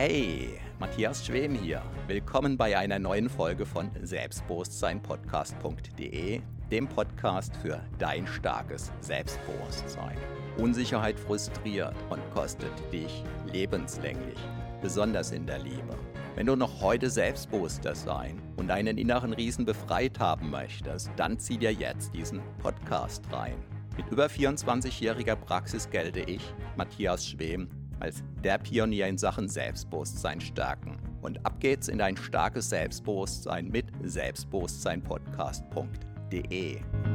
Hey, Matthias Schwem hier. Willkommen bei einer neuen Folge von Selbstbewusstseinpodcast.de, dem Podcast für dein starkes Selbstbewusstsein. Unsicherheit frustriert und kostet dich lebenslänglich, besonders in der Liebe. Wenn du noch heute selbstbewusster sein und deinen inneren Riesen befreit haben möchtest, dann zieh dir jetzt diesen Podcast rein. Mit über 24-jähriger Praxis gelte ich, Matthias Schwem, als der Pionier in Sachen Selbstbewusstsein stärken. Und ab geht's in dein starkes Selbstbewusstsein mit selbstbewusstseinpodcast.de.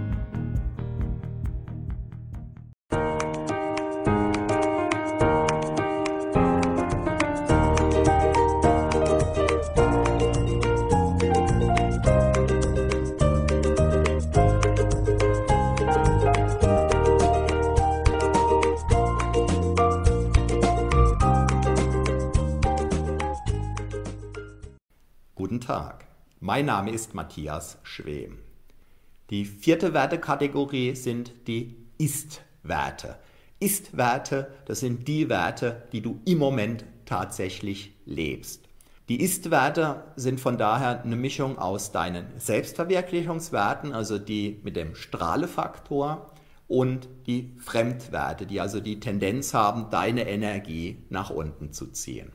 Guten Tag, mein Name ist Matthias Schwem. Die vierte Wertekategorie sind die Ist-Werte. Ist-Werte, das sind die Werte, die du im Moment tatsächlich lebst. Die Ist-Werte sind von daher eine Mischung aus deinen Selbstverwirklichungswerten, also die mit dem Strahlefaktor, und die Fremdwerte, die also die Tendenz haben, deine Energie nach unten zu ziehen.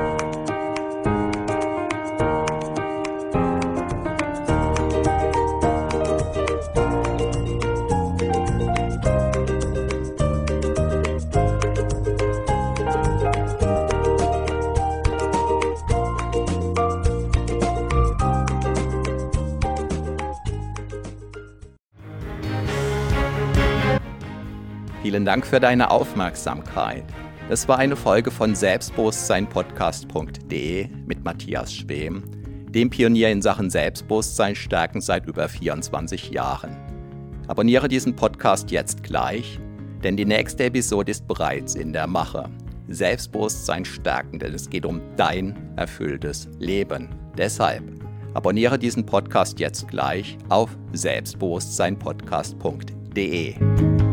Vielen Dank für deine Aufmerksamkeit. Das war eine Folge von Selbstbewusstseinpodcast.de mit Matthias Schwem, dem Pionier in Sachen Selbstbewusstsein stärken seit über 24 Jahren. Abonniere diesen Podcast jetzt gleich, denn die nächste Episode ist bereits in der Mache. Selbstbewusstsein stärken, denn es geht um dein erfülltes Leben. Deshalb abonniere diesen Podcast jetzt gleich auf selbstbewusstseinpodcast.de.